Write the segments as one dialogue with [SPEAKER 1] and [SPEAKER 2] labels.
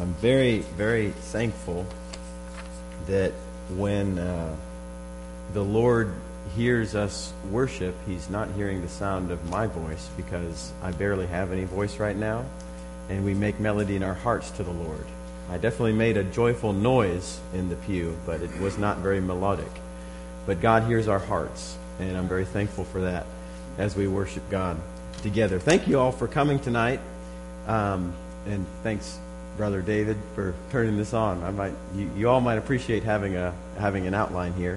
[SPEAKER 1] I'm very, very thankful that when the Lord hears us worship, He's not hearing the sound of my voice, because I barely have any voice right now, and we make melody in our hearts to the Lord. I definitely made a joyful noise in the pew, but it was not very melodic. But God hears our hearts, and I'm very thankful for that as we worship God together. Thank you all for coming tonight, and thanks, Brother David, for turning this on. You all might appreciate having an outline here.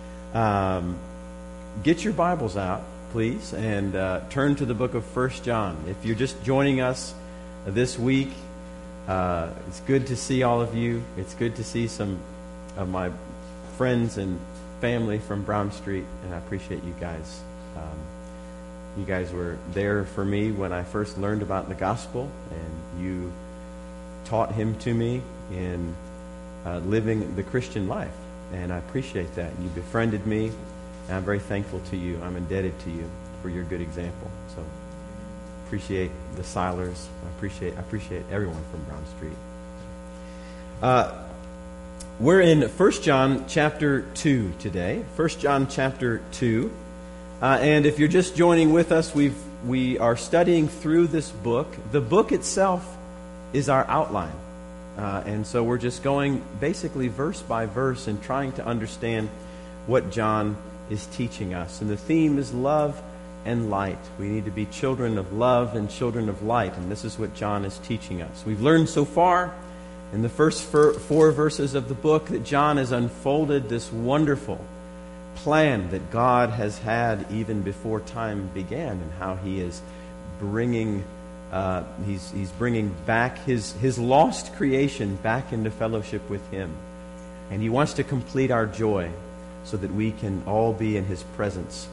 [SPEAKER 1] Get your Bibles out, please, and turn to the book of 1 John. If you're just joining us this week, it's good to see all of you. It's good to see some of my friends and family from Brown Street, and I appreciate you guys. You guys were there for me when I first learned about the gospel, and you taught Him to me in living the Christian life, and I appreciate that. You befriended me, and I'm very thankful to you. I'm indebted to you for your good example. So appreciate the Silers. I appreciate everyone from Brown Street. We're in 1 John chapter 2 today. 1 John chapter 2. And if you're just joining with us, we are studying through this book. The book itself is our outline. And so we're just going basically verse by verse and trying to understand what John is teaching us. And the theme is love and light. We need to be children of love and children of light. And this is what John is teaching us. We've learned so far in the first four verses of the book that John has unfolded this wonderful plan that God has had even before time began, and how He is bringing He's bringing back his lost creation back into fellowship with Him. And He wants to complete our joy so that we can all be in His presence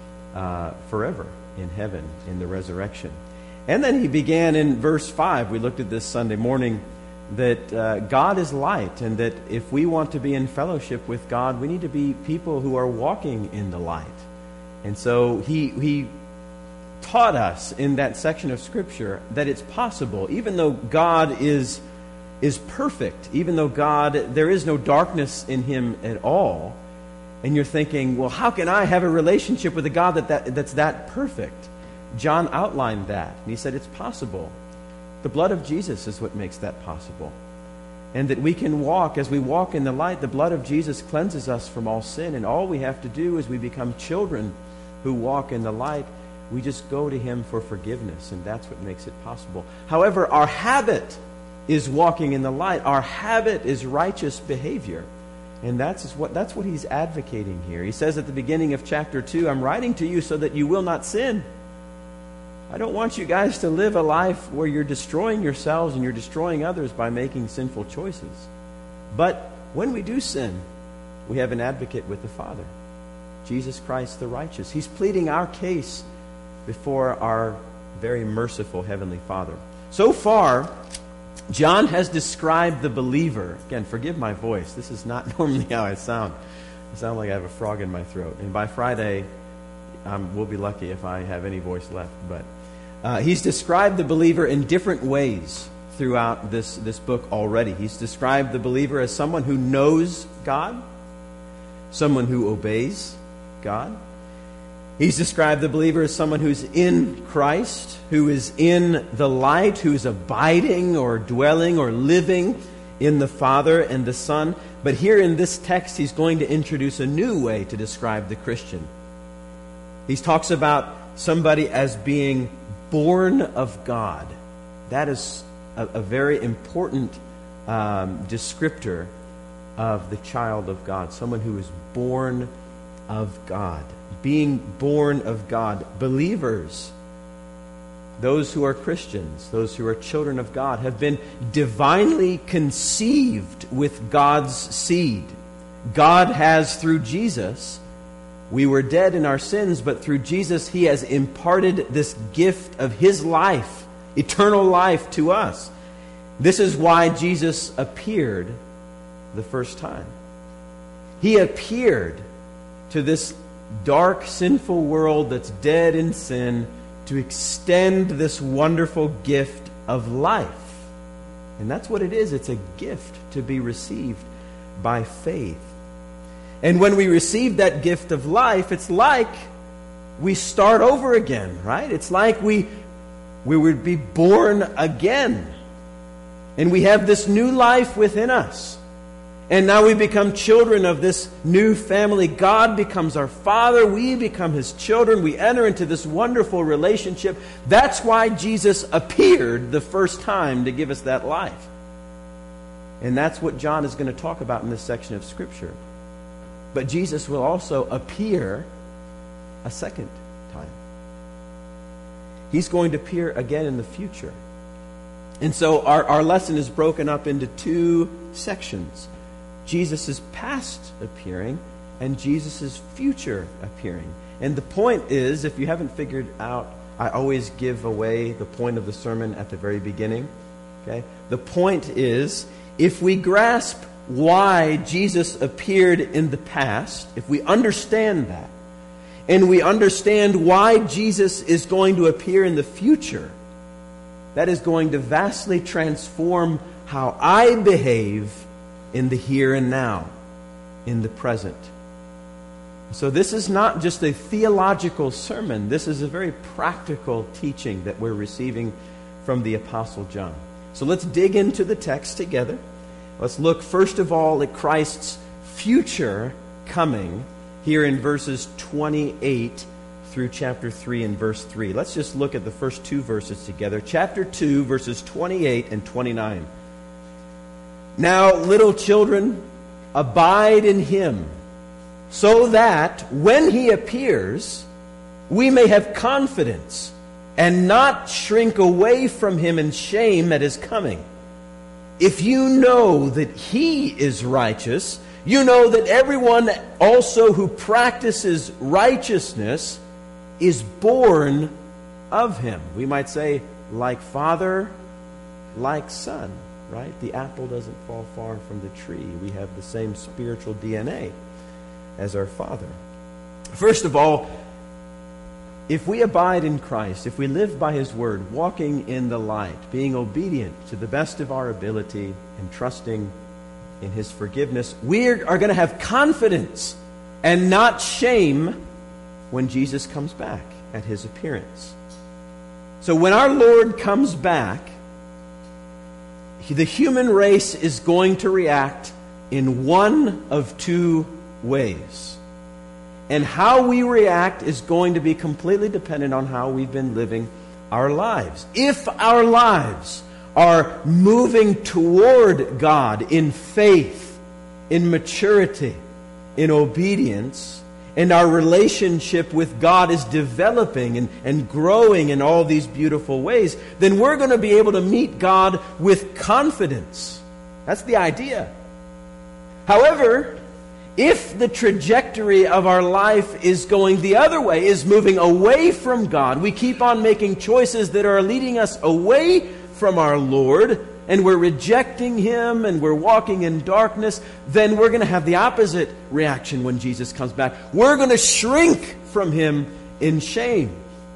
[SPEAKER 1] forever in heaven, in the resurrection. And then He began in verse 5. We looked at this Sunday morning that God is light, and that if we want to be in fellowship with God, we need to be people who are walking in the light. And so He taught us in that section of Scripture that it's possible, even though God is perfect, even though there is no darkness in Him at all, and you're thinking, well, how can I have a relationship with a God that's that perfect? John outlined that, and he said it's possible. The blood of Jesus is what makes that possible. And that we can walk, as we walk in the light, the blood of Jesus cleanses us from all sin, and all we have to do is we become children who walk in the light. We just go to Him for forgiveness, and that's what makes it possible. However, our habit is walking in the light. Our habit is righteous behavior. And that's what he's advocating here. He says at the beginning of chapter 2, I'm writing to you so that you will not sin. I don't want you guys to live a life where you're destroying yourselves and you're destroying others by making sinful choices. But when we do sin, we have an advocate with the Father, Jesus Christ the righteous. He's pleading our case before our very merciful Heavenly Father. So far, John has described the believer. Again, forgive my voice. This is not normally how I sound. I sound like I have a frog in my throat. And by Friday, we'll be lucky if I have any voice left. But he's described the believer in different ways throughout this book already. He's described the believer as someone who knows God, someone who obeys God. He's described the believer as someone who's in Christ, who is in the light, who's abiding or dwelling or living in the Father and the Son. But here in this text, he's going to introduce a new way to describe the Christian. He talks about somebody as being born of God. That is a very important descriptor of the child of God, someone who is born of God. Being born of God. Believers, those who are Christians, those who are children of God, have been divinely conceived with God's seed. God has, through Jesus, we were dead in our sins, but through Jesus He has imparted this gift of His life, eternal life, to us. This is why Jesus appeared the first time. He appeared to this dark, sinful world that's dead in sin to extend this wonderful gift of life. And that's what it is. It's a gift to be received by faith. And when we receive that gift of life, it's like we start over again, right? It's like we would be born again. And we have this new life within us. And now we become children of this new family. God becomes our Father. We become His children. We enter into this wonderful relationship. That's why Jesus appeared the first time, to give us that life. And that's what John is going to talk about in this section of Scripture. But Jesus will also appear a second time. He's going to appear again in the future. And so our lesson is broken up into two sections. Jesus' past appearing and Jesus' future appearing. And the point is, if you haven't figured out, I always give away the point of the sermon at the very beginning. Okay? The point is, if we grasp why Jesus appeared in the past, if we understand that, and we understand why Jesus is going to appear in the future, that is going to vastly transform how I behave in the here and now, in the present. So this is not just a theological sermon. This is a very practical teaching that we're receiving from the Apostle John. So let's dig into the text together. Let's look first of all at Christ's future coming here in verses 28 through chapter 3 and verse 3. Let's just look at the first two verses together. Chapter 2, verses 28 and 29. Now, little children, abide in Him, so that when He appears, we may have confidence and not shrink away from Him in shame at His coming. If you know that He is righteous, you know that everyone also who practices righteousness is born of Him. We might say, like father, like son, right? The apple doesn't fall far from the tree. We have the same spiritual DNA as our Father. First of all, if we abide in Christ, if we live by His Word, walking in the light, being obedient to the best of our ability and trusting in His forgiveness, we are going to have confidence and not shame when Jesus comes back at His appearance. So when our Lord comes back, the human race is going to react in one of two ways. And how we react is going to be completely dependent on how we've been living our lives. If our lives are moving toward God in faith, in maturity, in obedience, and our relationship with God is developing and growing in all these beautiful ways, then we're going to be able to meet God with confidence. That's the idea. However, if the trajectory of our life is going the other way, is moving away from God, we keep on making choices that are leading us away from our Lord, and we're rejecting Him, and we're walking in darkness, then we're going to have the opposite reaction when Jesus comes back. We're going to shrink from Him in shame.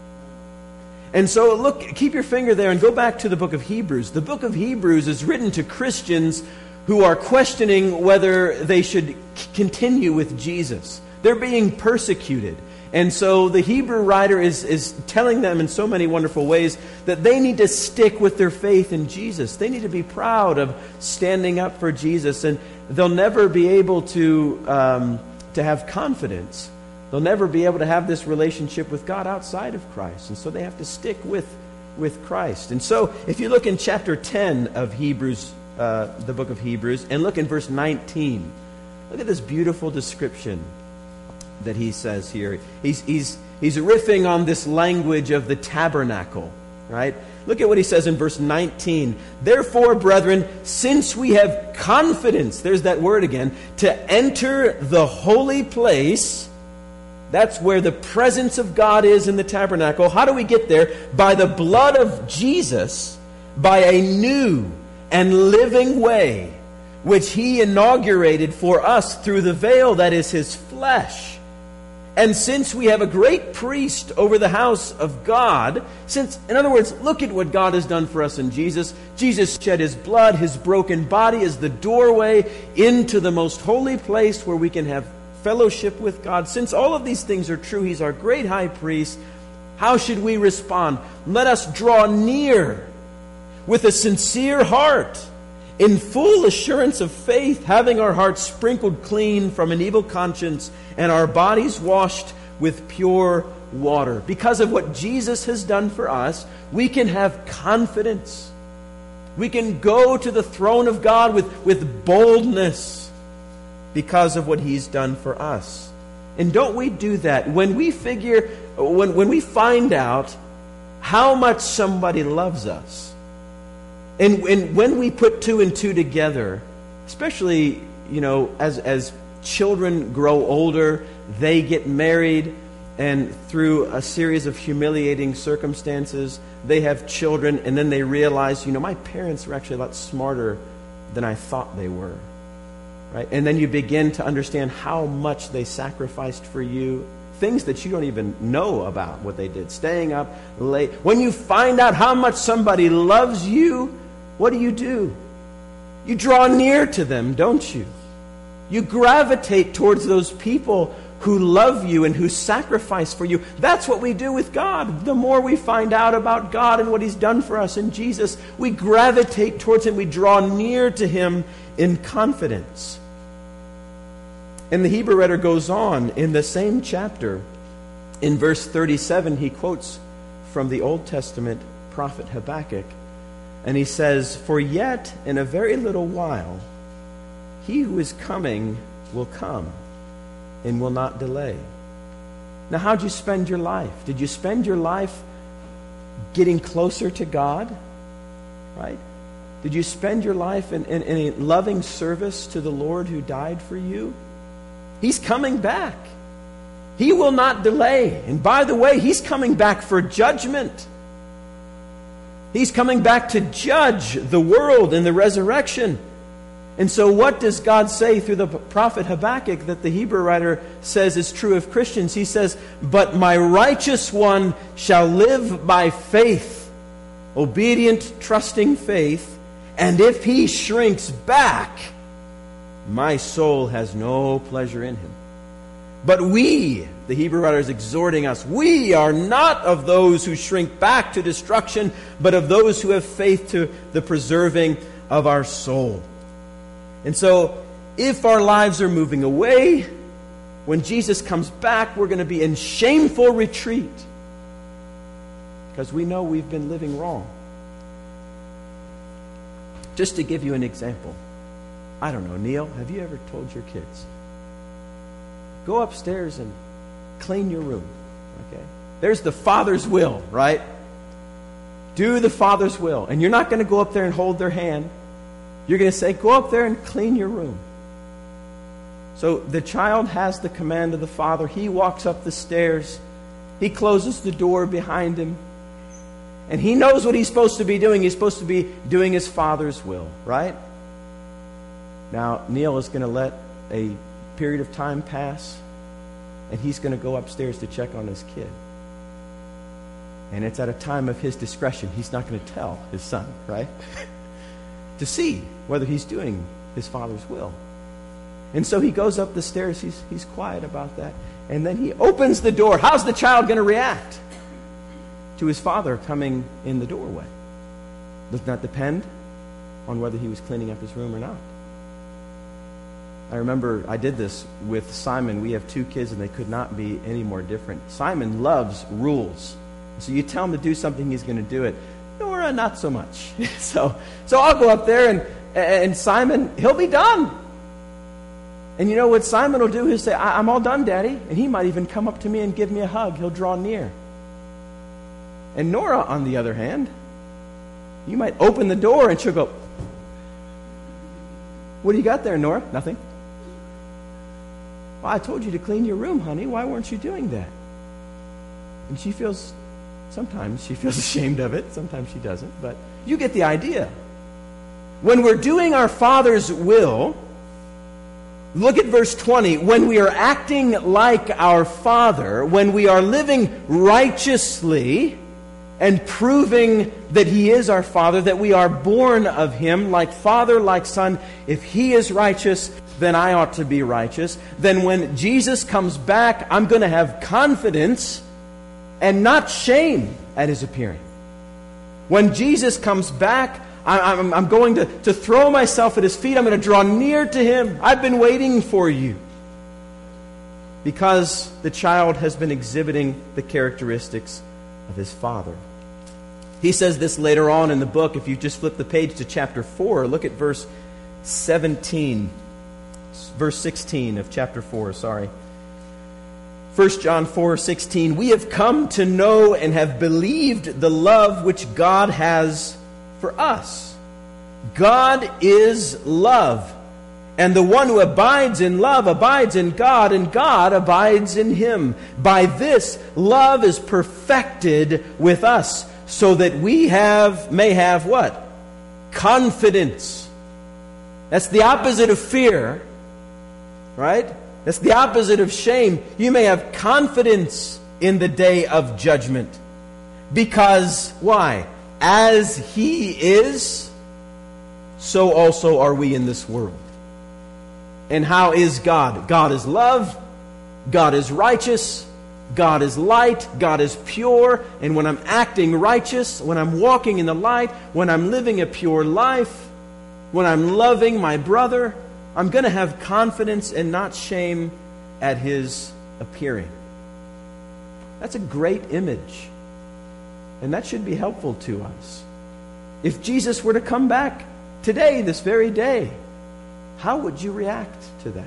[SPEAKER 1] And so look, keep your finger there and go back to the book of Hebrews. The book of Hebrews is written to Christians who are questioning whether they should continue with Jesus. They're being persecuted. And so the Hebrew writer is telling them in so many wonderful ways that they need to stick with their faith in Jesus. They need to be proud of standing up for Jesus. And they'll never be able to have confidence. They'll never be able to have this relationship with God outside of Christ. And so they have to stick with Christ. And so if you look in chapter 10 of Hebrews, the book of Hebrews, and look in verse 19. Look at this beautiful description that he says here. He's riffing on this language of the tabernacle, right? Look at what he says in verse 19. Therefore, brethren, since we have confidence, there's that word again, to enter the holy place, that's where the presence of God is in the tabernacle. How do we get there? By the blood of Jesus, by a new and living way, which He inaugurated for us through the veil that is His flesh. And since we have a great priest over the house of God, in other words, look at what God has done for us in Jesus. Jesus shed his blood, his broken body is the doorway into the most holy place where we can have fellowship with God. Since all of these things are true, he's our great high priest. How should we respond? Let us draw near with a sincere heart, in full assurance of faith, having our hearts sprinkled clean from an evil conscience and our bodies washed with pure water. Because of what Jesus has done for us, we can have confidence. We can go to the throne of God with boldness because of what he's done for us. And don't we do that when we find out how much somebody loves us? And when we put two and two together, especially, as children grow older, they get married, and through a series of humiliating circumstances, they have children, and then they realize, my parents were actually a lot smarter than I thought they were. Right? And then you begin to understand how much they sacrificed for you. Things that you don't even know about what they did. Staying up late. When you find out how much somebody loves you, what do? You draw near to them, don't you? You gravitate towards those people who love you and who sacrifice for you. That's what we do with God. The more we find out about God and what he's done for us in Jesus, we gravitate towards him. We draw near to him in confidence. And the Hebrew writer goes on in the same chapter. In verse 37, he quotes from the Old Testament prophet Habakkuk. And he says, "For yet in a very little while, he who is coming will come and will not delay." Now, how'd you spend your life? Did you spend your life getting closer to God? Right? Did you spend your life in a loving service to the Lord who died for you? He's coming back. He will not delay. And by the way, he's coming back for judgment. He's coming back to judge the world in the resurrection. And so what does God say through the prophet Habakkuk that the Hebrew writer says is true of Christians? He says, "But my righteous one shall live by faith," obedient, trusting faith, "and if he shrinks back, my soul has no pleasure in him." But we, the Hebrew writer is exhorting us, we are not of those who shrink back to destruction, but of those who have faith to the preserving of our soul. And so, if our lives are moving away, when Jesus comes back, we're going to be in shameful retreat because we know we've been living wrong. Just to give you an example, I don't know, Neil, have you ever told your kids, go upstairs and clean your room? Okay? There's the Father's will, right? Do the Father's will. And you're not going to go up there and hold their hand. You're going to say, go up there and clean your room. So the child has the command of the Father. He walks up the stairs. He closes the door behind him. And he knows what he's supposed to be doing. He's supposed to be doing his Father's will, right? Now, Neil is going to let a period of time pass, and he's going to go upstairs to check on his kid. And it's at a time of his discretion. He's not going to tell his son, right? To see whether he's doing his Father's will. And so he goes up the stairs. He's quiet about that. And then he opens the door. How's the child going to react to his father coming in the doorway? Does not depend on whether he was cleaning up his room or not. I remember I did this with Simon. We have 2 kids, and they could not be any more different. Simon loves rules. So you tell him to do something, he's going to do it. Nora, not so much. So I'll go up there, and Simon, he'll be done. And you know what Simon will do? He'll say, I'm all done, Daddy. And he might even come up to me and give me a hug. He'll draw near. And Nora, on the other hand, you might open the door, and she'll go, "What do you got there, Nora?" "Nothing." "Well, I told you to clean your room, honey. Why weren't you doing that?" And sometimes she feels ashamed of it. Sometimes she doesn't. But you get the idea. When we're doing our Father's will, Look at verse 20. When we are acting like our Father, when we are living righteously and proving that He is our Father, that we are born of Him, like Father, like Son, if He is righteous, then I ought to be righteous. Then when Jesus comes back, I'm going to have confidence and not shame at His appearing. When Jesus comes back, I'm going to throw myself at His feet. I'm going to draw near to Him. I've been waiting for you. Because the child has been exhibiting the characteristics of his father. He says this later on in the book. If you just flip the page to chapter 4, look at verse 17. Verse 16 of chapter 4, sorry. 1 John 4:16. We have come to know and have believed the love which God has for us. God is love. And the one who abides in love abides in God, and God abides in him. By this, love is perfected with us, so that we may have what? Confidence. That's the opposite of fear, right? That's the opposite of shame. You may have confidence in the day of judgment. Because, why? As He is, so also are we in this world. And how is God? God is love. God is righteous. God is light. God is pure. And when I'm acting righteous, when I'm walking in the light, when I'm living a pure life, when I'm loving my brother, I'm going to have confidence and not shame at His appearing. That's a great image. And that should be helpful to us. If Jesus were to come back today, this very day, how would you react to that?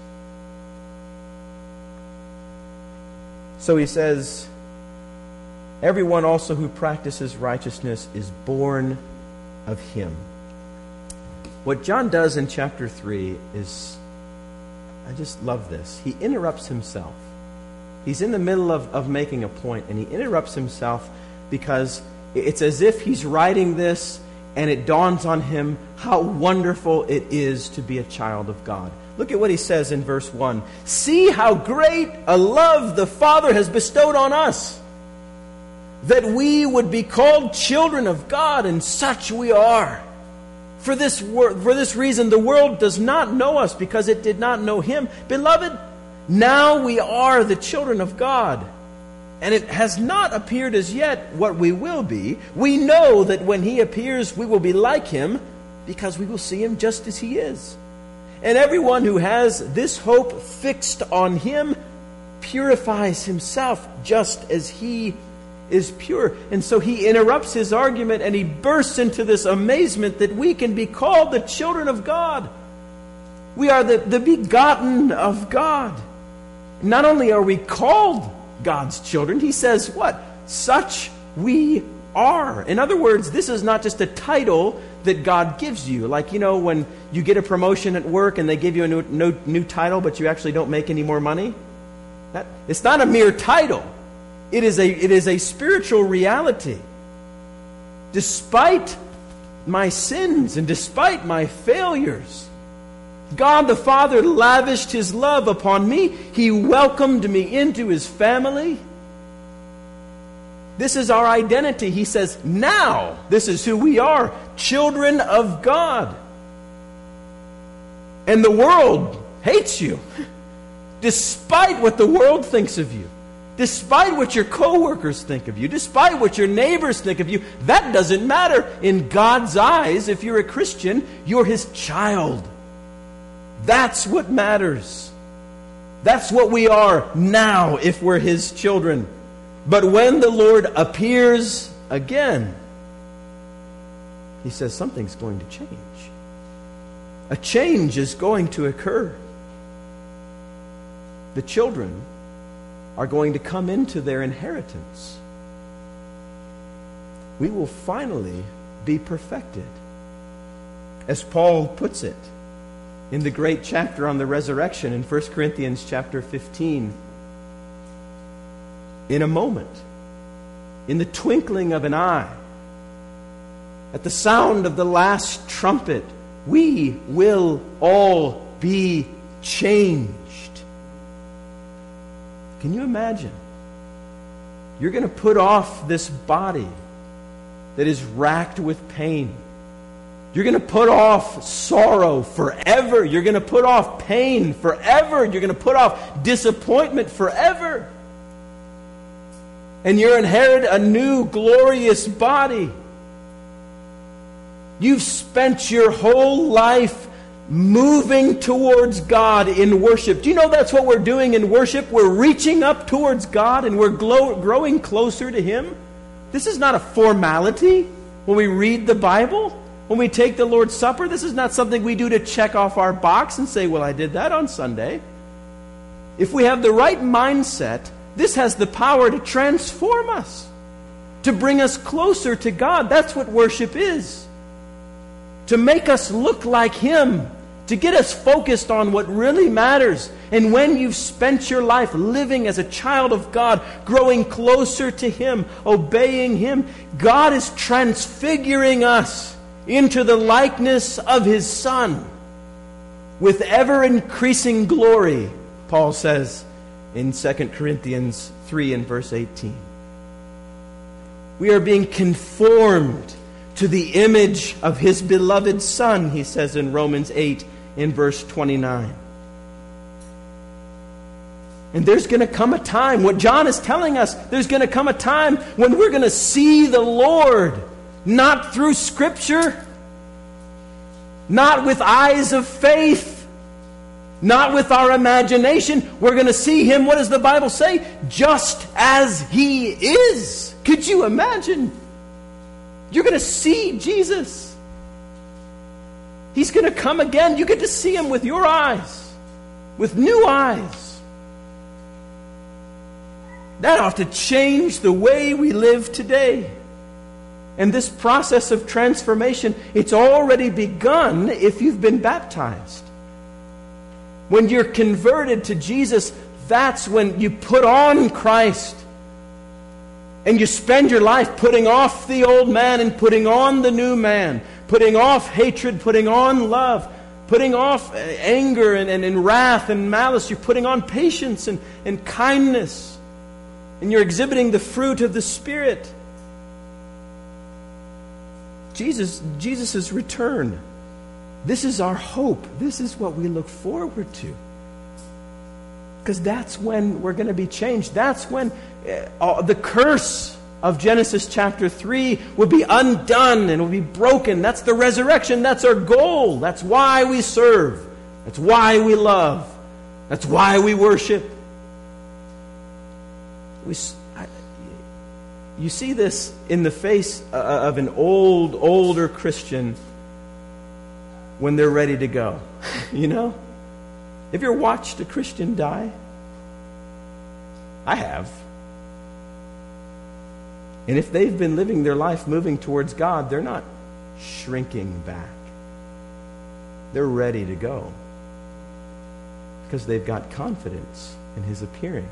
[SPEAKER 1] So he says, everyone also who practices righteousness is born of Him. What John does in chapter 3 is, I just love this. He interrupts himself. He's in the middle of making a point, and he interrupts himself because it's as if he's writing this and it dawns on him how wonderful it is to be a child of God. Look at what he says in verse 1. See how great a love the Father has bestowed on us, that we would be called children of God, and such we are. For this reason, the world does not know us, because it did not know Him. Beloved, now we are the children of God. And it has not appeared as yet what we will be. We know that when He appears, we will be like Him, because we will see Him just as He is. And everyone who has this hope fixed on Him purifies himself just as He is pure. And so he interrupts his argument and he bursts into this amazement that we can be called the children of God. We are the begotten of God. Not only are we called God's children, he says what? Such we are. In other words, this is not just a title that God gives you. Like, when you get a promotion at work and they give you a new title, but you actually don't make any more money. It's not a mere title. It is a spiritual reality. Despite my sins and despite my failures, God the Father lavished His love upon me. He welcomed me into His family. This is our identity. He says, now, this is who we are, children of God. And the world hates you, despite what the world thinks of you, despite what your coworkers think of you, despite what your neighbors think of you. That doesn't matter. In God's eyes, if you're a Christian, you're His child. That's what matters. That's what we are now if we're His children. But when the Lord appears again, He says something's going to change. A change is going to occur. The children are going to come into their inheritance. We will finally be perfected. As Paul puts it in the great chapter on the resurrection in 1 Corinthians chapter 15, in a moment, in the twinkling of an eye, at the sound of the last trumpet, we will all be changed. Can you imagine? You're going to put off this body that is racked with pain. You're going to put off sorrow forever. You're going to put off pain forever. You're going to put off disappointment forever. And you're inherit a new glorious body. You've spent your whole life moving towards God in worship. Do you know that's what we're doing in worship? We're reaching up towards God and we're growing closer to Him. This is not a formality when we read the Bible. When we take the Lord's Supper, this is not something we do to check off our box and say, well, I did that on Sunday. If we have the right mindset, this has the power to transform us, to bring us closer to God. That's what worship is. To make us look like Him, to get us focused on what really matters. And when you've spent your life living as a child of God, growing closer to Him, obeying Him, God is transfiguring us into the likeness of His Son with ever-increasing glory, Paul says in 2 Corinthians 3 and verse 18. We are being conformed to the image of His beloved Son, he says in Romans 8 in verse 29. And there's going to come a time, what John is telling us, there's going to come a time when we're going to see the Lord, not through Scripture, not with eyes of faith, not with our imagination. We're going to see Him, what does the Bible say? Just as He is. Could you imagine? You're going to see Jesus. He's going to come again. You get to see Him with your eyes, with new eyes. That ought to change the way we live today. And this process of transformation, it's already begun if you've been baptized. When you're converted to Jesus, that's when you put on Christ. And you spend your life putting off the old man and putting on the new man. Putting off hatred, putting on love. Putting off anger and wrath and malice. You're putting on patience and kindness. And you're exhibiting the fruit of the Spirit. Jesus' return. This is our hope. This is what we look forward to. Because that's when we're going to be changed. That's when the curse of Genesis chapter 3 will be undone and will be broken. That's the resurrection. That's our goal. That's why we serve. That's why we love. That's why we worship. You see this in the face of an older Christian when they're ready to go. You know? Have you ever watched a Christian die? I have. And if they've been living their life moving towards God, they're not shrinking back. They're ready to go. Because they've got confidence in His appearing.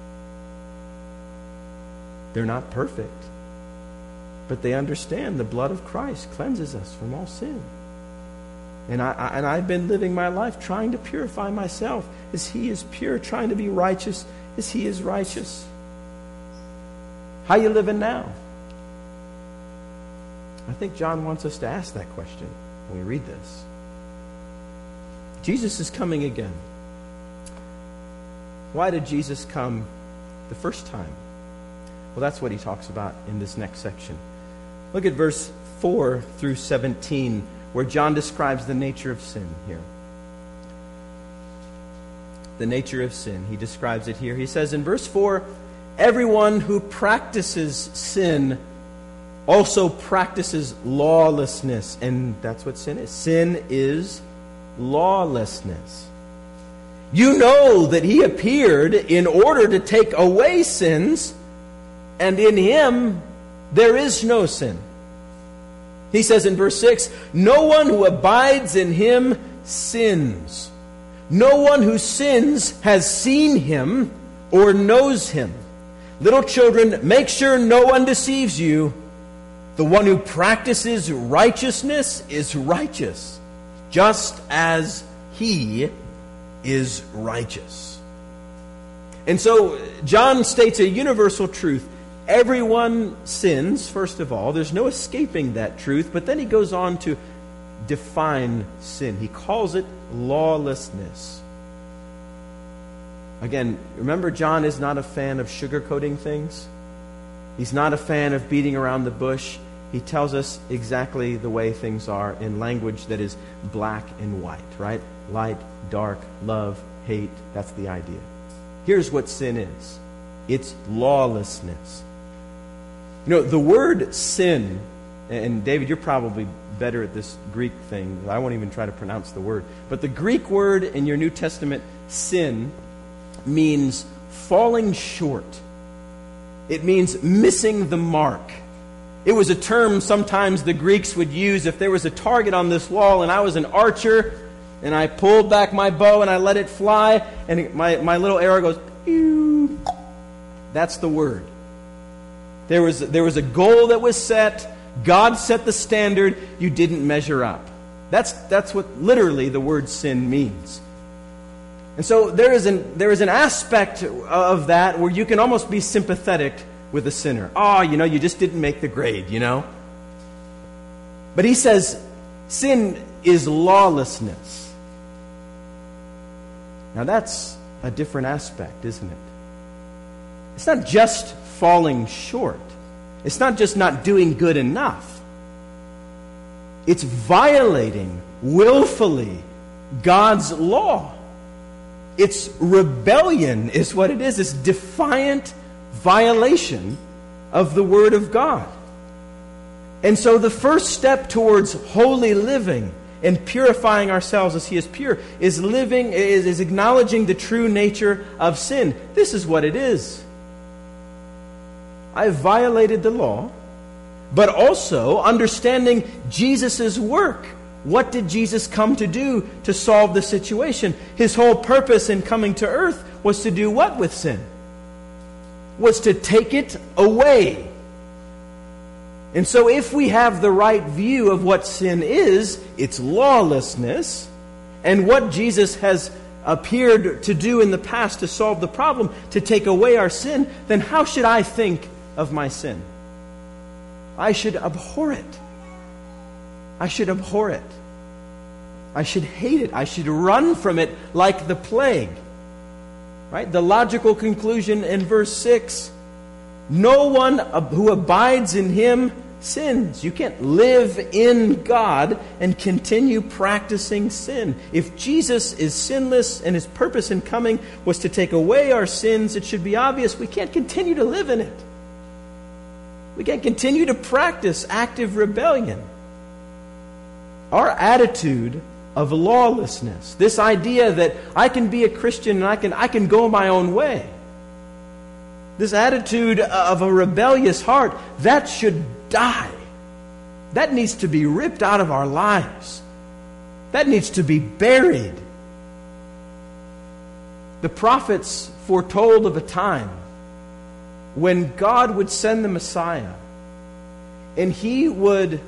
[SPEAKER 1] They're not perfect. But they understand the blood of Christ cleanses us from all sin. And I've been living my life trying to purify myself as He is pure, trying to be righteous as He is righteous. How you living now? I think John wants us to ask that question when we read this. Jesus is coming again. Why did Jesus come the first time? Well, that's what he talks about in this next section. Look at verse 4 through 17, where John describes the nature of sin here. The nature of sin. He describes it here. He says in verse 4, everyone who practices sin also practices lawlessness. And that's what sin is. Sin is lawlessness. You know that He appeared in order to take away sins, and in Him there is no sin. He says in verse 6, no one who abides in Him sins. No one who sins has seen Him or knows Him. Little children, make sure no one deceives you. The one who practices righteousness is righteous, just as He is righteous. And so John states a universal truth. Everyone sins, first of all. There's no escaping that truth. But then he goes on to define sin. He calls it lawlessness. Again, remember, John is not a fan of sugarcoating things. He's not a fan of beating around the bush. He tells us exactly the way things are in language that is black and white, right? Light, dark, love, hate. That's the idea. Here's what sin is. It's lawlessness. You know, the word sin, and David, you're probably better at this Greek thing. I won't even try to pronounce the word. But the Greek word in your New Testament, sin, means falling short. It means missing the mark. It was a term sometimes the Greeks would use if there was a target on this wall and I was an archer and I pulled back my bow and I let it fly and my little arrow goes, pew. That's the word. There was a goal that was set. God set the standard. You didn't measure up. That's what literally the word sin means. And so there is an aspect of that where you can almost be sympathetic with a sinner. Oh, you just didn't make the grade, But he says sin is lawlessness. Now that's a different aspect, isn't it? It's not just falling short. It's not just not doing good enough. It's violating willfully God's law. It's rebellion is what it is. It's defiant violation of the Word of God. And so the first step towards holy living and purifying ourselves as He is pure is acknowledging the true nature of sin. This is what it is. I have violated the law, but also understanding Jesus' work. What did Jesus come to do to solve the situation? His whole purpose in coming to earth was to do what with sin? Was to take it away. And so if we have the right view of what sin is, it's lawlessness, and what Jesus has appeared to do in the past to solve the problem, to take away our sin, then how should I think of my sin? I should abhor it. I should abhor it. I should hate it. I should run from it like the plague. Right? The logical conclusion in verse 6, no one who abides in Him sins. You can't live in God and continue practicing sin. If Jesus is sinless and His purpose in coming was to take away our sins, it should be obvious we can't continue to live in it. We can't continue to practice active rebellion. Our attitude of lawlessness, this idea that I can be a Christian and I can go my own way, this attitude of a rebellious heart, that should die. That needs to be ripped out of our lives. That needs to be buried. The prophets foretold of a time when God would send the Messiah and He would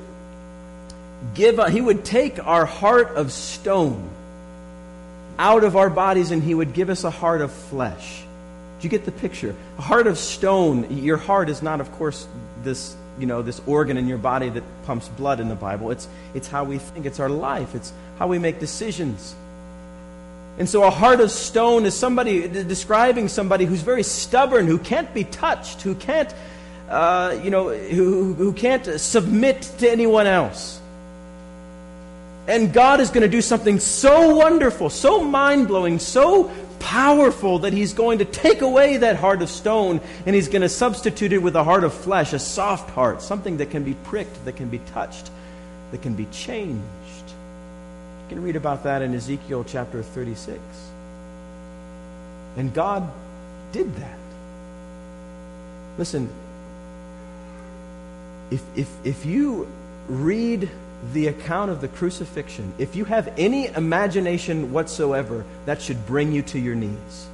[SPEAKER 1] take our heart of stone out of our bodies and He would give us a heart of flesh. Do you get the picture? A heart of stone. Your heart is not, of course, this organ in your body that pumps blood in the Bible. It's how we think. It's our life. It's how we make decisions. And so a heart of stone is describing somebody who's very stubborn, who can't be touched, who can't, who can't submit to anyone else. And God is going to do something so wonderful, so mind-blowing, so powerful that He's going to take away that heart of stone and He's going to substitute it with a heart of flesh, a soft heart, something that can be pricked, that can be touched, that can be changed. You can read about that in Ezekiel chapter 36. And God did that. Listen, if you read the account of the crucifixion, if you have any imagination whatsoever, that should bring you to your knees.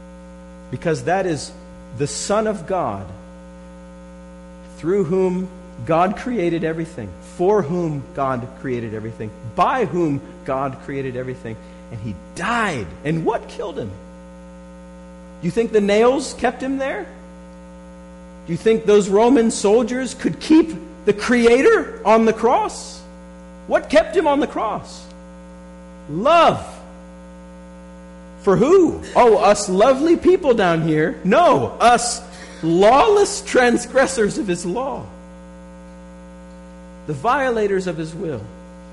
[SPEAKER 1] Because that is the Son of God, through whom God created everything, for whom God created everything, by whom God created everything, and he died. And what killed him? Do you think the nails kept him there? Do you think those Roman soldiers could keep the Creator on the cross? What kept him on the cross? Love. For who? Oh, us lovely people down here. No, us lawless transgressors of his law. The violators of his will.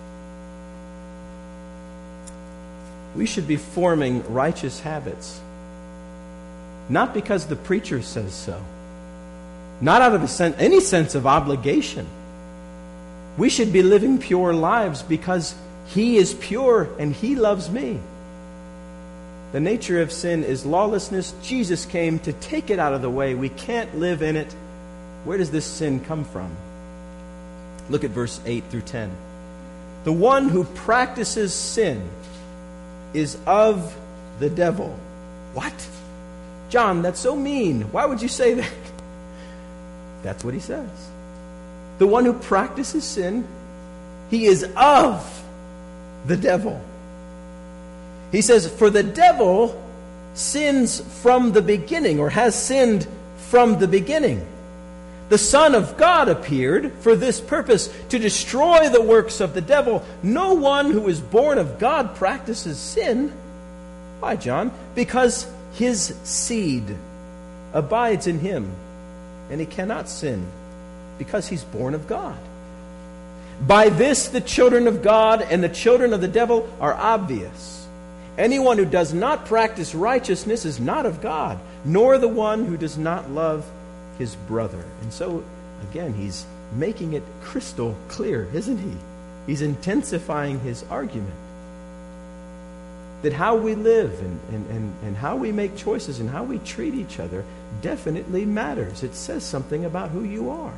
[SPEAKER 1] We should be forming righteous habits. Not because the preacher says so. Not out of any sense of obligation. We should be living pure lives because he is pure and he loves me. The nature of sin is lawlessness. Jesus came to take it out of the way. We can't live in it. Where does this sin come from? Look at verse 8 through 10. The one who practices sin is of the devil. What? John, that's so mean. Why would you say that? That's what he says. The one who practices sin, he is of the devil. He says, for the devil sins from the beginning, or has sinned from the beginning. The Son of God appeared for this purpose, to destroy the works of the devil. No one who is born of God practices sin. Why, John? Because his seed abides in him, and he cannot sin, because he's born of God. By this the children of God and the children of the devil are obvious. Anyone who does not practice righteousness is not of God, nor the one who does not love his brother. And so, again, he's making it crystal clear, isn't he? He's intensifying his argument. That how we live and how we make choices and how we treat each other definitely matters. It says something about who you are.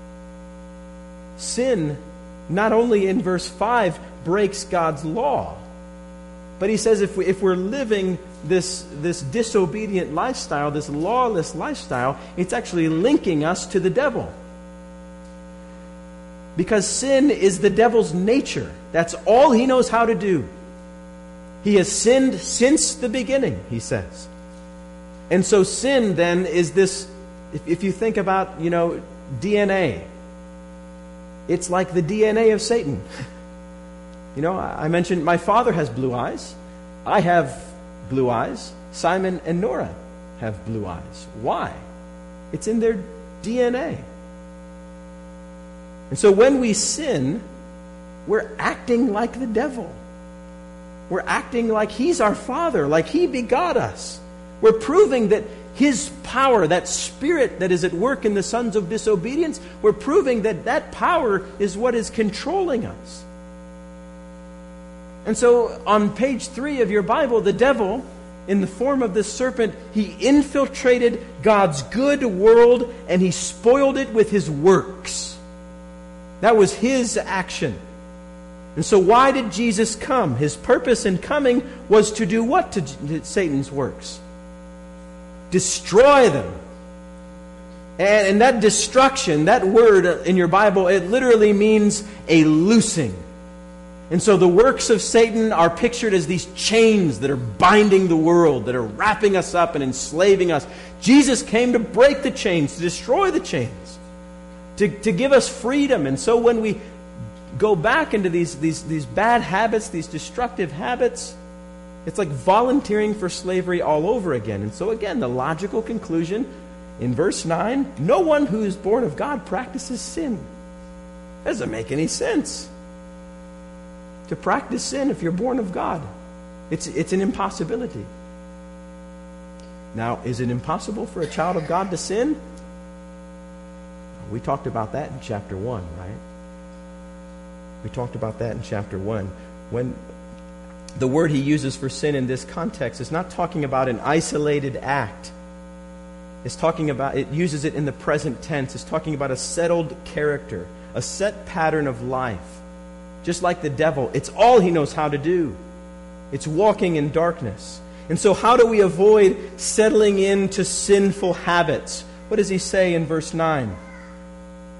[SPEAKER 1] Sin, not only in verse 5, breaks God's law, but he says if we're living this disobedient lifestyle, this lawless lifestyle, it's actually linking us to the devil. Because sin is the devil's nature. That's all he knows how to do. He has sinned since the beginning, he says. And so sin then is this, if you think about, DNA, it's like the DNA of Satan. I mentioned my father has blue eyes. I have blue eyes. Simon and Nora have blue eyes. Why? It's in their DNA. And so when we sin, we're acting like the devil. We're acting like he's our father, like he begot us. We're proving that his power, that spirit that is at work in the sons of disobedience, we're proving that that power is what is controlling us. And so on page 3 of your Bible, the devil, in the form of this serpent, he infiltrated God's good world and he spoiled it with his works. That was his action. And so why did Jesus come? His purpose in coming was to do what to Satan's works? Destroy them. And that destruction, that word in your Bible, it literally means a loosing. And so the works of Satan are pictured as these chains that are binding the world, that are wrapping us up and enslaving us. Jesus came to break the chains, to destroy the chains, to give us freedom. And so when we go back into these bad habits, these destructive habits, it's like volunteering for slavery all over again. And so again, the logical conclusion in verse 9, no one who is born of God practices sin. That doesn't make any sense. To practice sin if you're born of God, it's an impossibility. Now, is it impossible for a child of God to sin? We talked about that in chapter 1, right? We talked about that in chapter 1. When the word he uses for sin in this context is not talking about an isolated act. It's talking about, it uses it in the present tense. It's talking about a settled character, a set pattern of life. Just like the devil, it's all he knows how to do. It's walking in darkness. And so how do we avoid settling into sinful habits? What does he say in verse 9?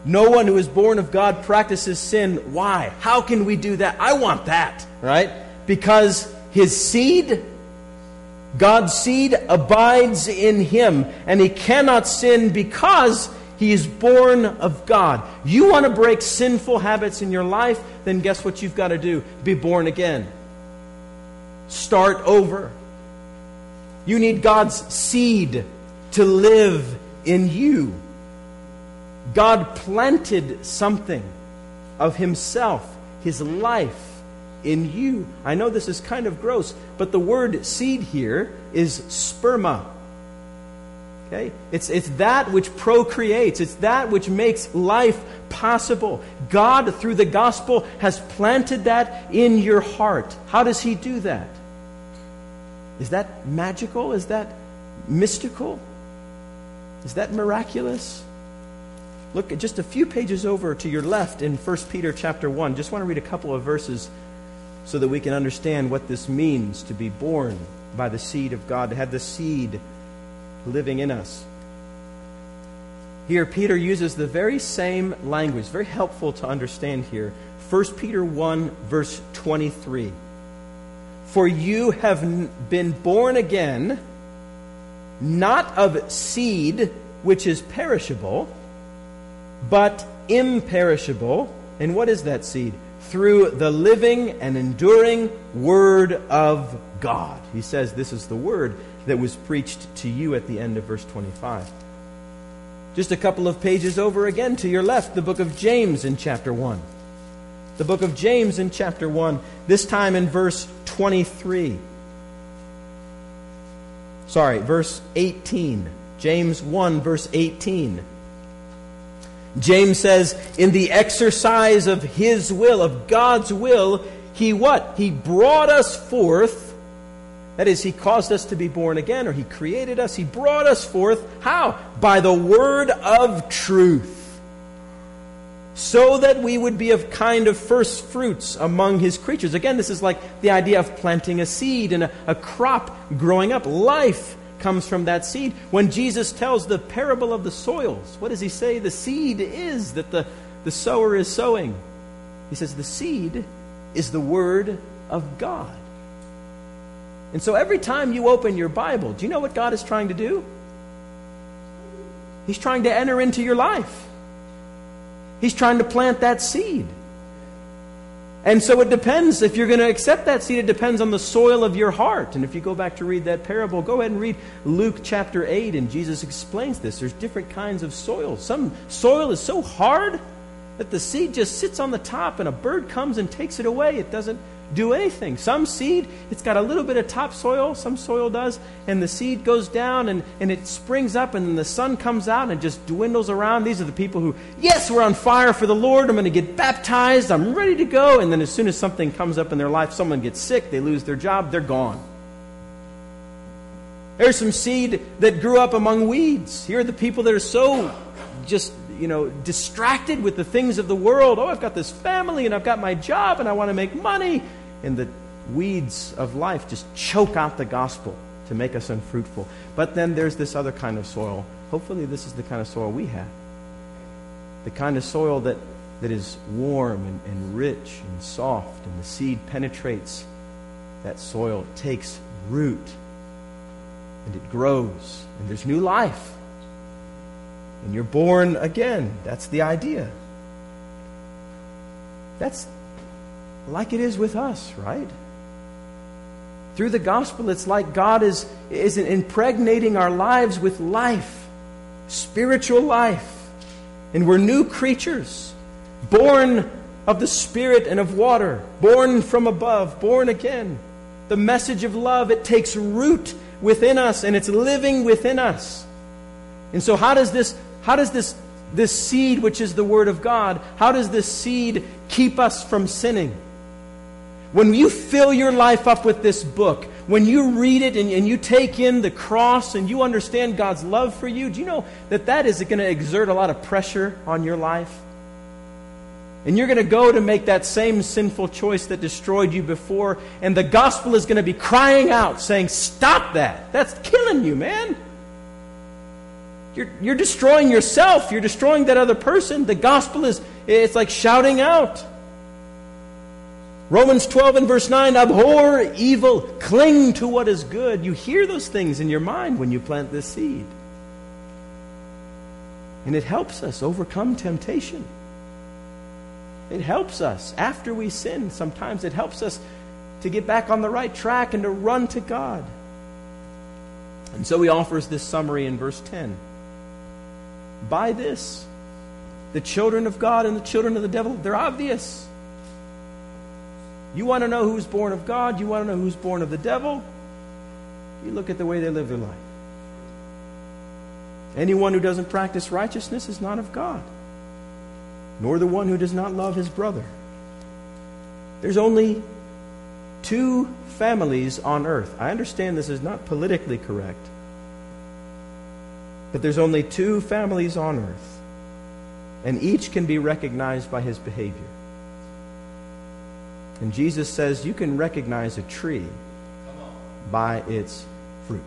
[SPEAKER 1] No one who is born of God practices sin. Why? How can we do that? I want that, right? Because his seed, God's seed, abides in him, and he cannot sin because he is born of God. You want to break sinful habits in your life? Then guess what you've got to do? Be born again. Start over. You need God's seed to live in you. God planted something of himself, his life, in you. I know this is kind of gross, but the word seed here is sperma. Okay? It's that which procreates. It's that which makes life possible. God, through the gospel, has planted that in your heart. How does he do that? Is that magical? Is that mystical? Is that miraculous? Look at just a few pages over to your left in 1 Peter chapter 1. Just want to read a couple of verses so that we can understand what this means to be born by the seed of God, to have the seed living in us. Here, Peter uses the very same language, very helpful to understand here. 1 Peter 1, verse 23. For you have been born again, not of seed which is perishable, but imperishable. And what is that seed? Through the living and enduring Word of God. He says this is the Word that was preached to you at the end of verse 25. Just a couple of pages over again to your left, the book of James in chapter 1. The book of James in chapter 1, this time in verse 23. Verse 18. James 1, verse 18. James says, in the exercise of his will, of God's will, he what? He brought us forth. That is, he caused us to be born again, or he created us. He brought us forth. How? By the word of truth. So that we would be of kind of first fruits among his creatures. Again, this is like the idea of planting a seed and a crop growing up. Life comes from that seed. When Jesus tells the parable of the soils, what does he say the seed is that the sower is sowing? He says the seed is the word of God. And so every time you open your Bible, do you know what God is trying to do? He's trying to enter into your life. He's trying to plant that seed. And so it depends, if you're going to accept that seed, it depends on the soil of your heart. And if you go back to read that parable, go ahead and read Luke chapter 8, and Jesus explains this. There's different kinds of soil. Some soil is so hard that the seed just sits on the top and a bird comes and takes it away. It doesn't do anything. Some seed, it's got a little bit of topsoil, some soil does, and the seed goes down and it springs up, and then the sun comes out and it just dwindles around. These are the people who, yes, we're on fire for the Lord, I'm going to get baptized, I'm ready to go, and then as soon as something comes up in their life, someone gets sick, they lose their job, they're gone. There's some seed that grew up among weeds. Here are the people that are so just distracted with the things of the world. Oh, I've got this family and I've got my job and I want to make money. And the weeds of life just choke out the gospel to make us unfruitful. But then there's this other kind of soil. Hopefully this is the kind of soil we have. The kind of soil that is warm and rich and soft, and the seed penetrates that soil. It takes root and it grows and there's new life. And you're born again. That's the idea. That's like it is with us, right? Through the gospel, it's like God is impregnating our lives with life, spiritual life. And we're new creatures, born of the Spirit and of water, born from above, born again. The message of love, it takes root within us, and it's living within us. And so how does this seed, which is the Word of God, how does this seed keep us from sinning? When you fill your life up with this book, when you read it and you take in the cross and you understand God's love for you, do you know that is going to exert a lot of pressure on your life? And you're going to go to make that same sinful choice that destroyed you before, and the gospel is going to be crying out, saying, stop that. That's killing you, man. You're destroying yourself. You're destroying that other person. The gospel it's like shouting out. Romans 12 and verse 9, abhor evil, cling to what is good. You hear those things in your mind when you plant this seed. And it helps us overcome temptation. It helps us after we sin. Sometimes it helps us to get back on the right track and to run to God. And so he offers this summary in verse 10. By this, the children of God and the children of the devil, they're obvious. You want to know who's born of God? You want to know who's born of the devil? You look at the way they live their life. Anyone who doesn't practice righteousness is not of God, nor the one who does not love his brother. There's only 2 families on earth. I understand this is not politically correct, but there's only 2 families on earth, and each can be recognized by his behavior. And Jesus says you can recognize a tree by its fruit.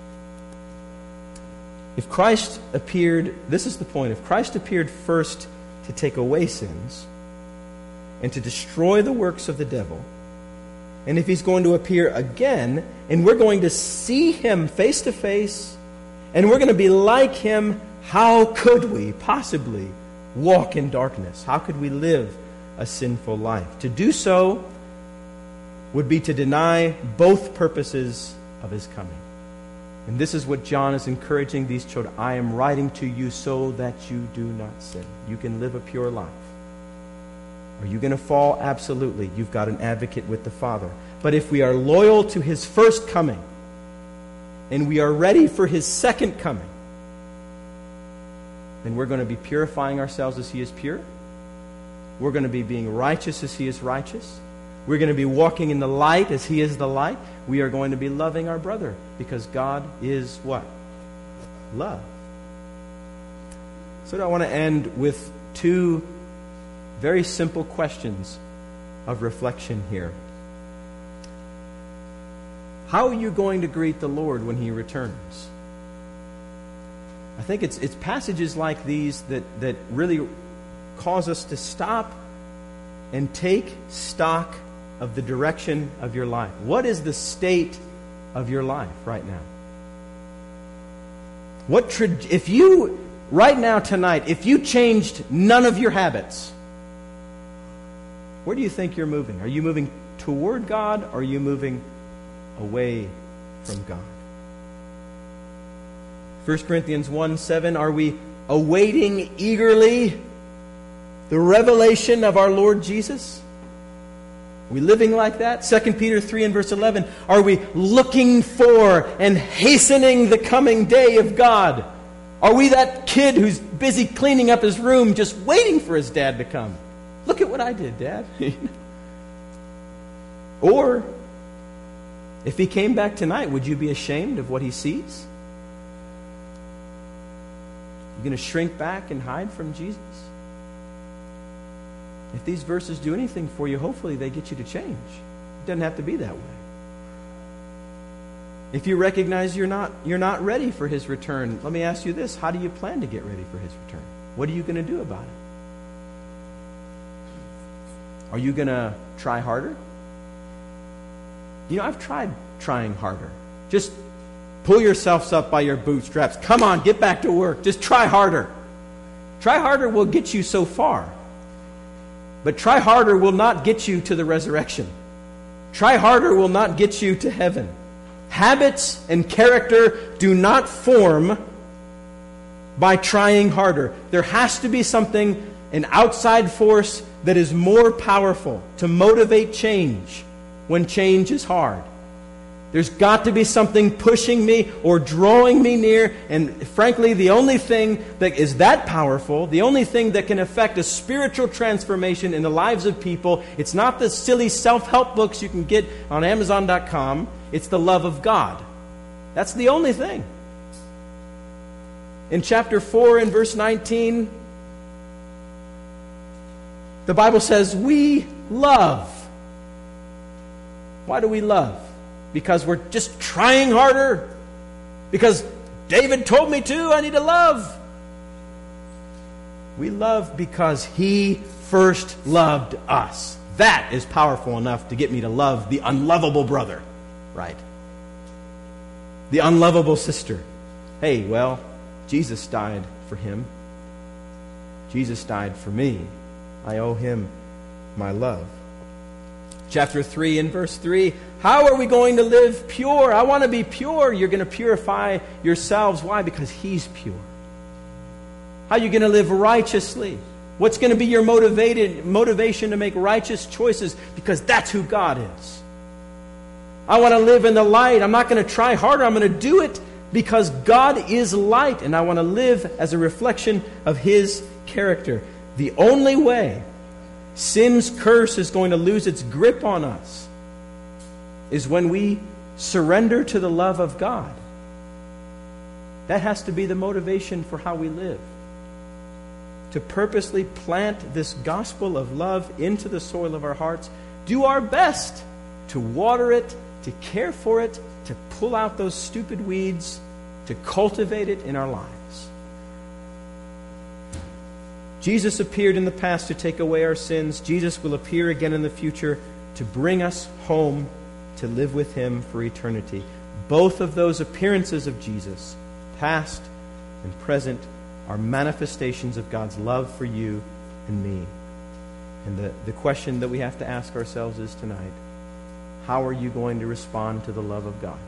[SPEAKER 1] If Christ appeared, this is the point, if Christ appeared first to take away sins and to destroy the works of the devil, and if he's going to appear again, and we're going to see him face to face, and we're going to be like him, how could we possibly walk in darkness? How could we live a sinful life? To do so would be to deny both purposes of his coming. And this is what John is encouraging these children. I am writing to you so that you do not sin. You can live a pure life. Are you going to fall? Absolutely. You've got an advocate with the Father. But if we are loyal to his first coming, and we are ready for his second coming, then we're going to be purifying ourselves as he is pure. We're going to be being righteous as he is righteous. We're going to be walking in the light as he is the light. We are going to be loving our brother because God is what? Love. So I want to end with 2 very simple questions of reflection here. How are you going to greet the Lord when he returns? I think it's passages like these that really cause us to stop and take stock of the direction of your life. What is the state of your life right now? If you, right now tonight, if you changed none of your habits, where do you think you're moving? Are you moving toward God, or are you moving away from God? 1 Corinthians 1:7, are we awaiting eagerly the revelation of our Lord Jesus? Are we living like that? 2 Peter 3 and verse 11, are we looking for and hastening the coming day of God? Are we that kid who's busy cleaning up his room just waiting for his dad to come? Look at what I did, Dad. Or, if he came back tonight, would you be ashamed of what he sees? You're going to shrink back and hide from Jesus? If these verses do anything for you, hopefully they get you to change. It doesn't have to be that way. If you recognize you're not ready for his return, let me ask you this. How do you plan to get ready for his return? What are you going to do about it? Are you going to try harder? I've tried trying harder. Just pull yourselves up by your bootstraps. Come on, get back to work. Just try harder. Try harder will get you so far. But try harder will not get you to the resurrection. Try harder will not get you to heaven. Habits and character do not form by trying harder. There has to be something, an outside force that is more powerful to motivate change when change is hard. There's got to be something pushing me or drawing me near. And frankly, the only thing that is that powerful, the only thing that can affect a spiritual transformation in the lives of people, it's not the silly self-help books you can get on Amazon.com. It's the love of God. That's the only thing. In chapter 4 and verse 19, the Bible says we love. Why do we love? Because we're just trying harder? Because David told me to. I need to love. We love because He first loved us. That is powerful enough to get me to love the unlovable brother, right? The unlovable sister. Hey, well, Jesus died for him. Jesus died for me. I owe Him my love. Chapter 3 and verse 3, how are we going to live pure? I want to be pure. You're going to purify yourselves. Why? Because He's pure. How are you going to live righteously? What's going to be your motivation to make righteous choices? Because that's who God is. I want to live in the light. I'm not going to try harder. I'm going to do it because God is light, and I want to live as a reflection of His character. The only way sin's curse is going to lose its grip on us is when we surrender to the love of God. That has to be the motivation for how we live. To purposely plant this gospel of love into the soil of our hearts, do our best to water it, to care for it, to pull out those stupid weeds, to cultivate it in our lives. Jesus appeared in the past to take away our sins. Jesus will appear again in the future to bring us home to live with Him for eternity. Both of those appearances of Jesus, past and present, are manifestations of God's love for you and me. And the question that we have to ask ourselves is tonight, how are you going to respond to the love of God?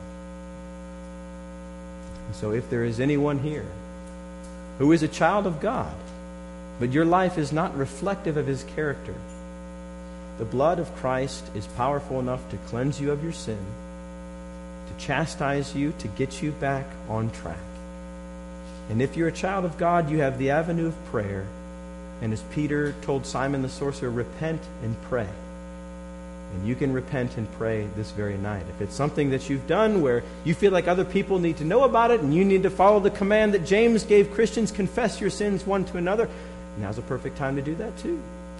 [SPEAKER 1] And so if there is anyone here who is a child of God, but your life is not reflective of His character, the blood of Christ is powerful enough to cleanse you of your sin, to chastise you, to get you back on track. And if you're a child of God, you have the avenue of prayer. And as Peter told Simon the sorcerer, repent and pray. And you can repent and pray this very night. If it's something that you've done where you feel like other people need to know about it and you need to follow the command that James gave Christians, confess your sins one to another, now's a perfect time to do that too.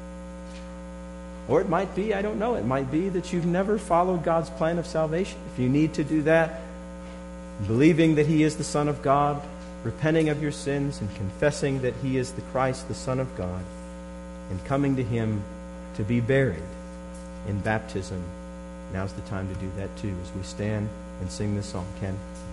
[SPEAKER 1] Or it might be, I don't know, it might be that you've never followed God's plan of salvation. If you need to do that, believing that He is the Son of God, repenting of your sins and confessing that He is the Christ, the Son of God, and coming to Him to be buried in baptism, now's the time to do that too as we stand and sing this song. Ken?